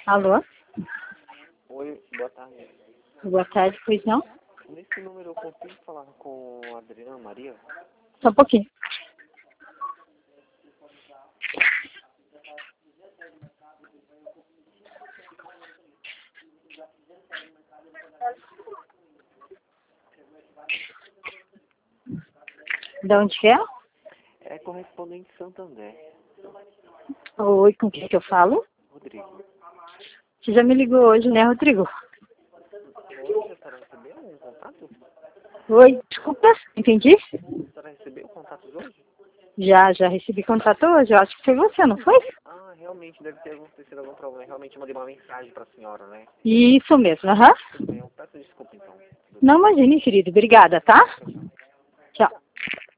Alô? Oi, boa tarde. Boa tarde, pois não? Nesse número eu consigo falar com a Adriana Maria? Só um pouquinho. De onde que é? É correspondente Santander, Oi, com quem que eu falo? Rodrigo. Você já me ligou hoje, né, Rodrigo? Hoje a senhora recebeu um contato? Oi, desculpa, entendi? A senhora recebeu contatos hoje? Já recebi contato hoje, eu acho que foi você, não foi? Ah, realmente deve ter acontecido algum problema. Realmente eu mandei uma mensagem para a senhora, né? Isso mesmo, aham. Tudo bem, eu peço desculpa então. Tudo bem. Não imagine, querido, obrigada, tá? Tchau, tchau. Tchau.